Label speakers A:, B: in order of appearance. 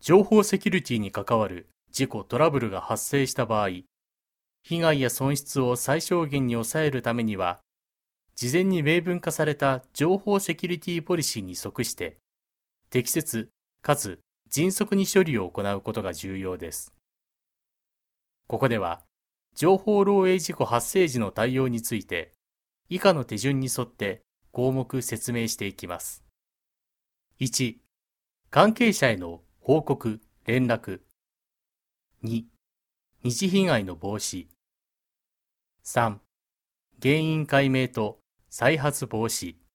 A: 情報セキュリティに関わる事故・トラブルが発生した場合、被害や損失を最小限に抑えるためには、事前に明文化された情報セキュリティポリシーに即して、適切かつ迅速に処理を行うことが重要です。ここでは、情報漏洩事故発生時の対応について、以下の手順に沿って項目説明していきます。1、関係者への報告・連絡。2、二次被害の防止。3、原因解明と再発防止。